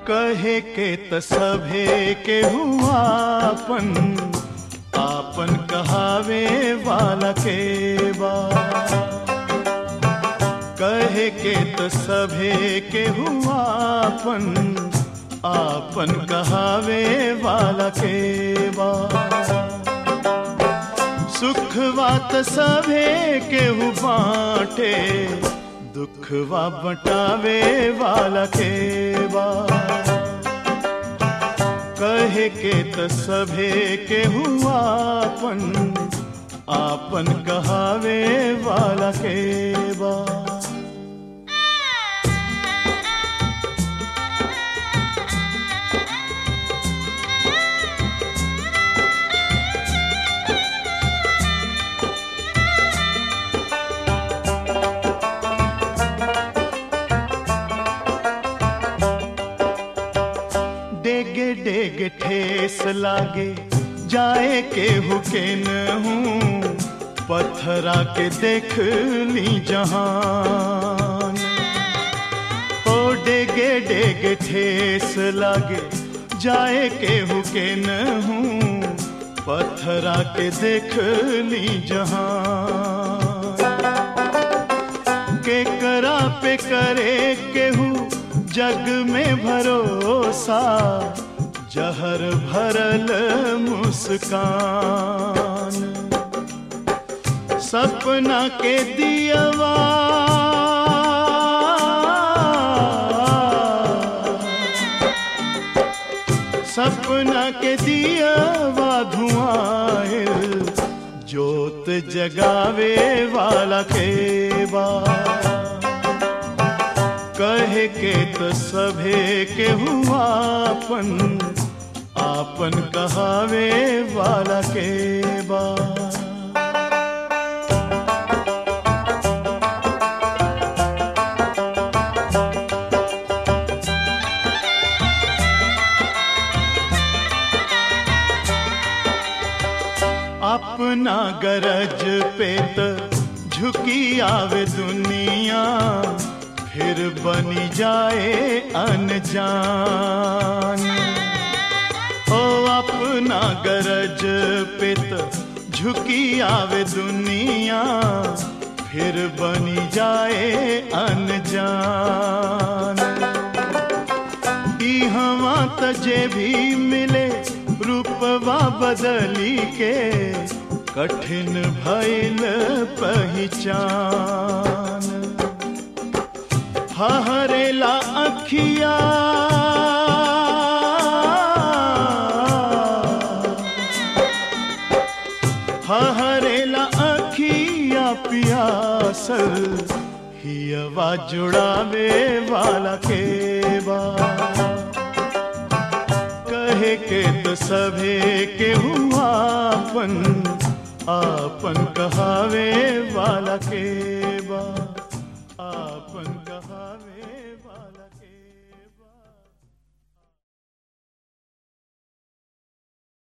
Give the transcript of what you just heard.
कहे के त सभे के हुआपन आपन कहावे वाला के बा। कहे के त सभे के हुआपन आपन कहावे वाला के बा। सुखवा त सभे के हु बाटे दुखवा बटावे वाला के बा। कहे के त सभे के हुआपन आपन कहावे वाला के बा। डेगे डेगे ठेस लागे जाए के हुके न हूँ पत्थरा के देख ली जहान। ओ डेगे डेगे ठेस लागे जाए के हुके न हूँ पत्थरा के देख ली जहान। के करा पे करे केहू जग में भरोसा जहर भरल मुस्कान। सपना के दियवा सपना के दियवा धुआं जोत जगावे वाला के बा। कहे के त सभे के हुआपन आपन कहावे वाला के बा। अपना गरज पे त झुकी आवे दुनिया फिर बनी जाए अनजान। ओ अपना गरज पे त झुकी आवे दुनिया फिर बनी जाए अनजान। ई हवा त जे भी मिले रूपवा बदली के कठिन भइल पहचान। हरेला अखिया हरेला अखिया पियासल हियवा जुड़ावे वाला के बा। कहे के तो सभे के हुआपन आपन कहावे वाला के बा।